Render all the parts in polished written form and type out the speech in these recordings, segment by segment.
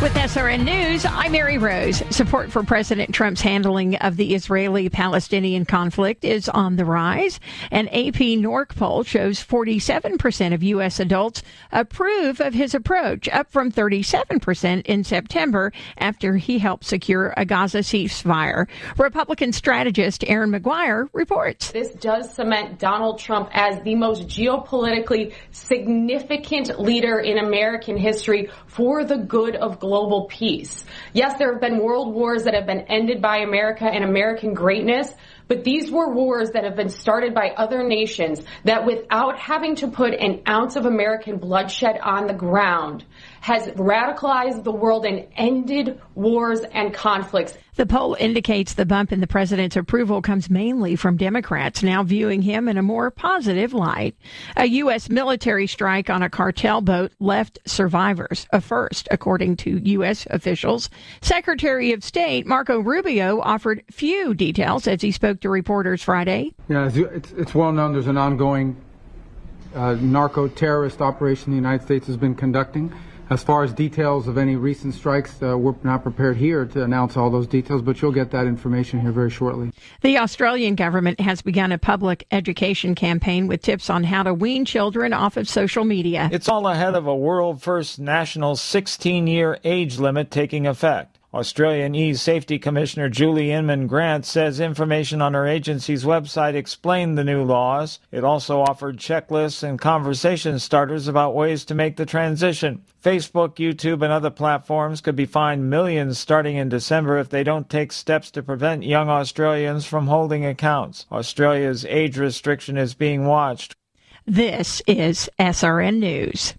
With SRN News, I'm Mary Rose. Support for President Trump's handling of the Israeli-Palestinian conflict is on the rise. An AP NORC poll shows 47% of U.S. adults approve of his approach, up from 37% in September after he helped secure a Gaza ceasefire. Republican strategist Aaron McGuire reports. This does cement Donald Trump as the most geopolitically significant leader in American history for the good of global peace. Yes, there have been world wars that have been ended by America and American greatness, but these were wars that have been started by other nations that, without having to put an ounce of American bloodshed on the ground, has radicalized the world and ended wars and conflicts. The poll indicates the bump in the president's approval comes mainly from Democrats, now viewing him in a more positive light. A U.S. military strike on a cartel boat left survivors, a first, according to U.S. officials. Secretary of State Marco Rubio offered few details as he spoke to reporters Friday. Yeah, it's well known there's an ongoing narco-terrorist operation the United States has been conducting. As far as details of any recent strikes, we're not prepared here to announce all those details, but you'll get that information here very shortly. The Australian government has begun a public education campaign with tips on how to wean children off of social media. It's all ahead of a world-first national 16-year age limit taking effect. Australian E-Safety Commissioner Julie Inman-Grant says information on her agency's website explained the new laws. It also offered checklists and conversation starters about ways to make the transition. Facebook, YouTube, and other platforms could be fined millions starting in December if they don't take steps to prevent young Australians from holding accounts. Australia's age restriction is being watched. This is SRN News.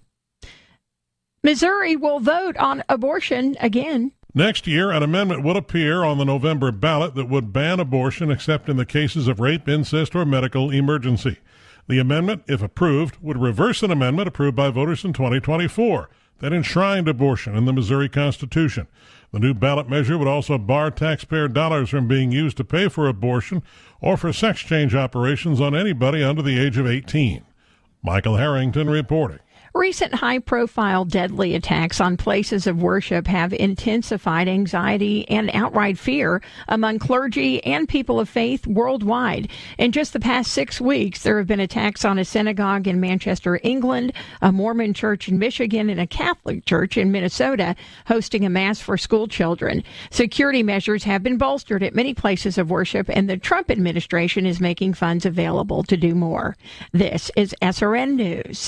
Missouri will vote on abortion again. Next year, an amendment would appear on the November ballot that would ban abortion except in the cases of rape, incest, or medical emergency. The amendment, if approved, would reverse an amendment approved by voters in 2024 that enshrined abortion in the Missouri Constitution. The new ballot measure would also bar taxpayer dollars from being used to pay for abortion or for sex change operations on anybody under the age of 18. Michael Harrington reporting. Recent high-profile deadly attacks on places of worship have intensified anxiety and outright fear among clergy and people of faith worldwide. In just the past 6 weeks, there have been attacks on a synagogue in Manchester, England, a Mormon church in Michigan, and a Catholic church in Minnesota hosting a mass for school children. Security measures have been bolstered at many places of worship, and the Trump administration is making funds available to do more. This is SRN News.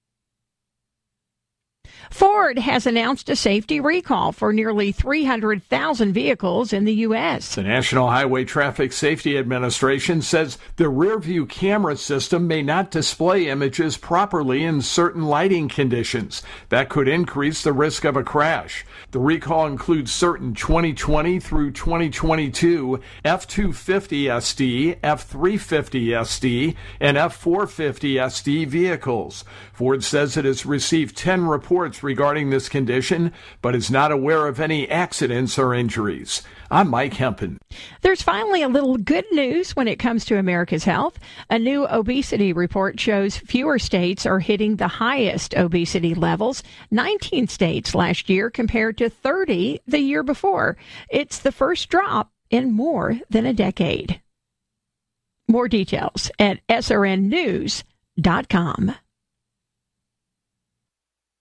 Ford has announced a safety recall for nearly 300,000 vehicles in the U.S. The National Highway Traffic Safety Administration says the rear-view camera system may not display images properly in certain lighting conditions. That could increase the risk of a crash. The recall includes certain 2020 through 2022 F-250 SD, F-350 SD, and F-450 SD vehicles. Ford says it has received 10 reports regarding this condition, but is not aware of any accidents or injuries. I'm Mike Hempen. There's finally a little good news when it comes to America's health. A new obesity report shows fewer states are hitting the highest obesity levels, 19 states last year compared to 30 the year before. It's the first drop in more than a decade. More details at srnnews.com.